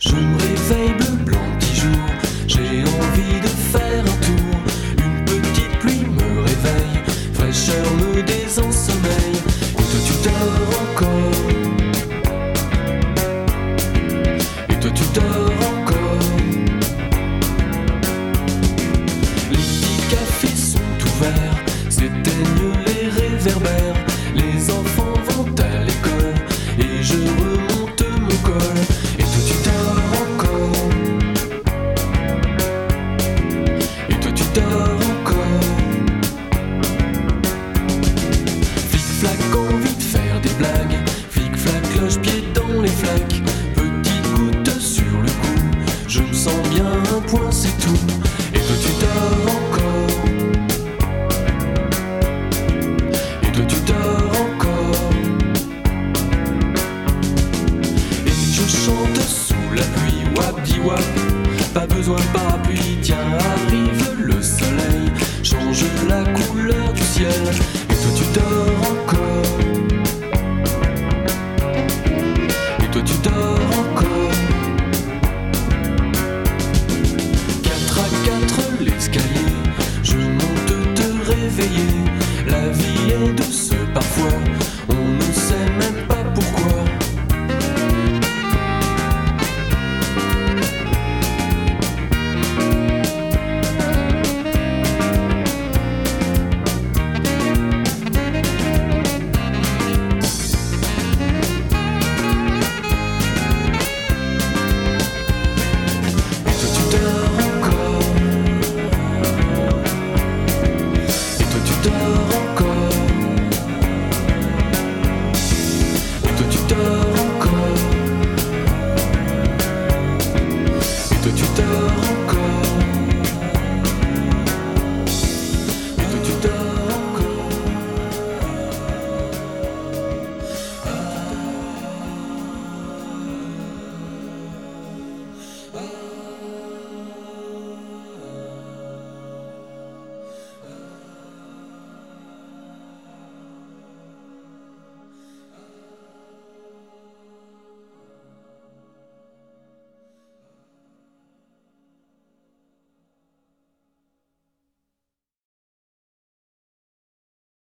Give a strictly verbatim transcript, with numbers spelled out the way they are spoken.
Je me réveille bleu blanc petit jour, j'ai envie de faire un tour. Une petite pluie me réveille, fraîcheur me désensommeille. Et toi tu dors encore, et toi tu dors encore. Les petits cafés sont ouverts, s'éteignent les réverbères. Les enfants vont à l'école et je remonte mon col. Et toi tu dors encore, et toi tu dors encore. Flic-flac, envie de faire des blagues. Flic-flac, cloche-pied dans les flaques. Petite goutte sur le cou, je me sens bien, un point c'est tout. Et toi tu dors encore, et toi tu dors encore. Et je chante sous la pluie, wap di wap, pas besoin de parapluie.